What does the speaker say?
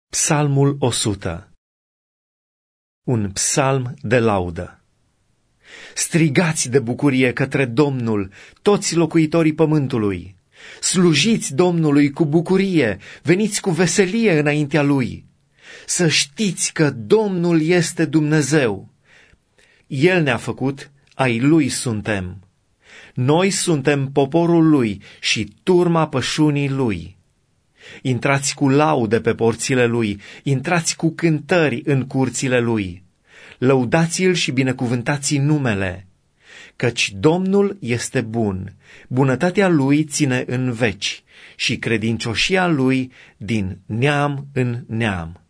Psalmul 100. Un psalm de laudă. Strigați de bucurie către Domnul, toți locuitorii pământului. Slujiți Domnului cu bucurie, veniți cu veselie înaintea Lui. Să știți că Domnul este Dumnezeu. El ne-a făcut, ai Lui suntem. Noi suntem poporul Lui și turma pășunii Lui. Intrați cu laude pe porțile Lui, intrați cu cântări în curțile Lui. Lăudați-l și binecuvântați numele, căci Domnul este bun, bunătatea Lui ține în veci și credincioșia Lui din neam în neam.